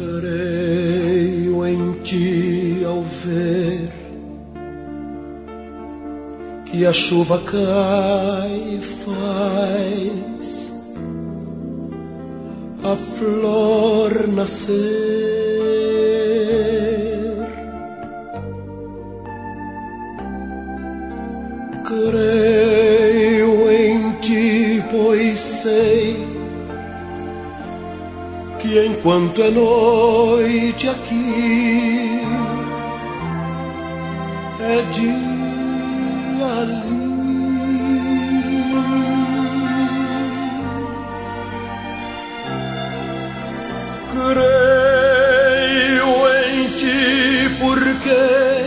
Creio em ti ao ver que a chuva cai e faz a flor nascer. Creio em ti, pois sei que enquanto é noite aqui, é dia ali. Creio em ti porque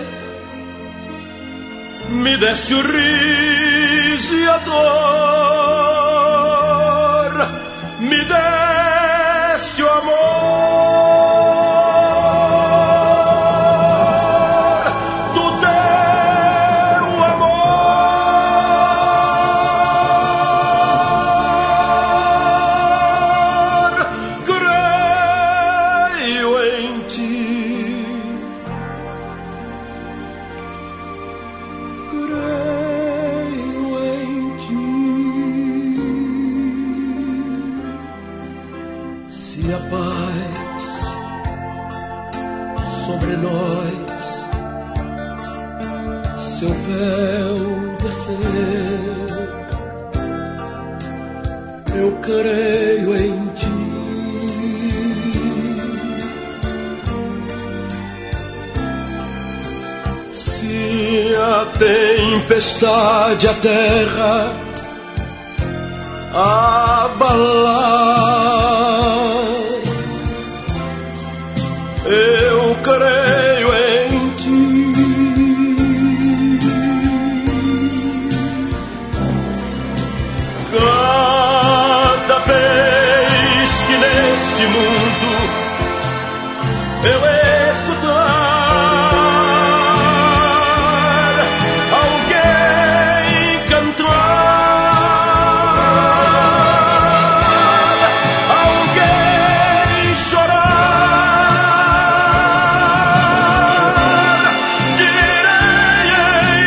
me deste o riso e a dor, me deste o amor do teu amor. Creio em ti, creio em ti. Se a paz sobre nós seu véu descer, eu creio em ti. Se a tempestade a terra abalar, eu creio em ti. Cada vez que neste mundo eu escutar alguém cantar, alguém chorar, direi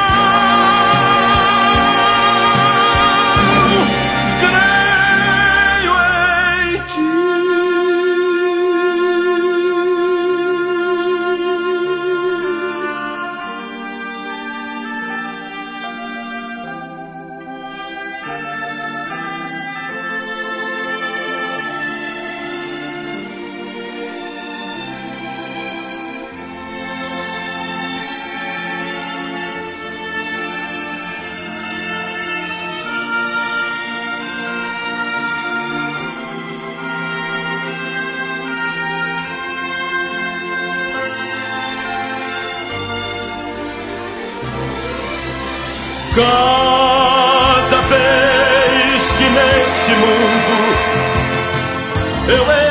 então, creio em ti. Cada vez que neste mundo eu